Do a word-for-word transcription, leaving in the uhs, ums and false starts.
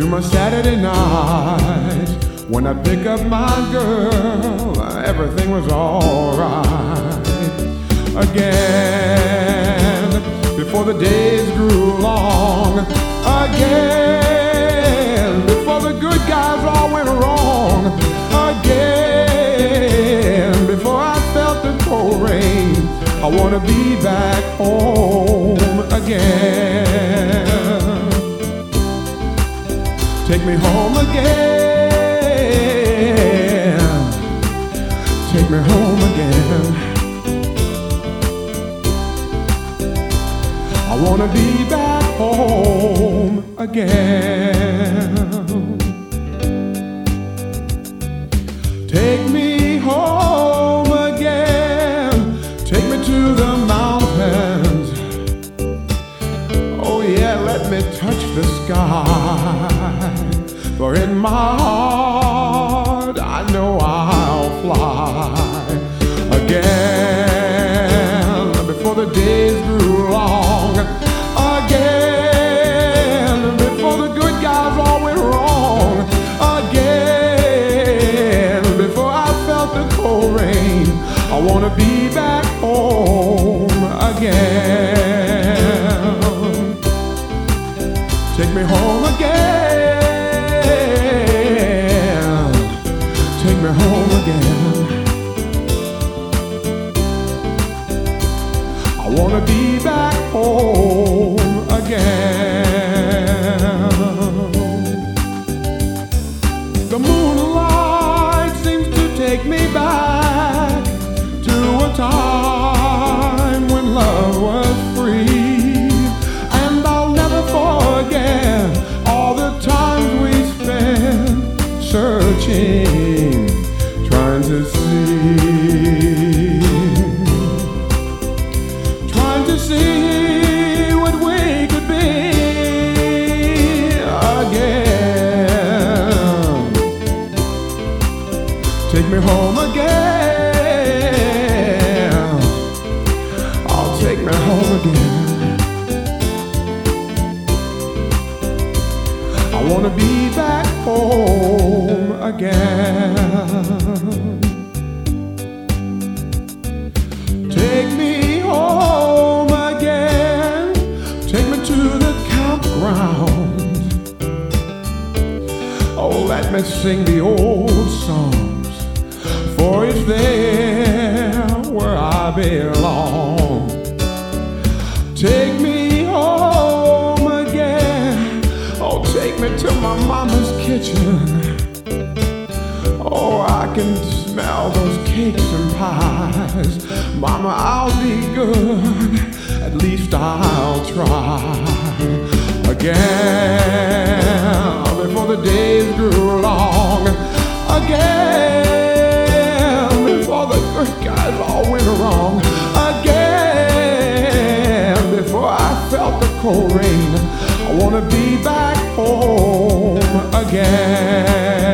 to my Saturday night. When I pick up my girl, everything was alright. Again, before the days grew long. Again, before the good guys all went wrong. Again, before I felt the cold rain. I wanna be back home again. Take me home again. Take me home again. I wanna be back home again. Take me home again. Take me to the mountains. Oh yeah, let me touch the sky. For in my heart, I know I'll fly again. Before the days grew long. Again, before the good guys all went wrong. Again, before I felt the cold rain. I wanna be back home again. Take me home again. Take me home again. I wanna be back home again. The moonlight seems to take me back to a time when love was free. And I'll never forget all the times we spent searching, trying to see, trying to see what we could be again. Take me home again. I'll take me home again. I wanna be back home again. Take me home again. Take me to the campground. Oh, let me sing the old songs, for it's there where I belong. Take me home again. Oh, take me to my mama's kitchen. Oh, I can smell those cakes and pies. Mama, I'll be good. At least I'll try again. Before the days grew long. Again, before the good guys all went wrong. Again, before I felt the cold rain. I wanna be back home again.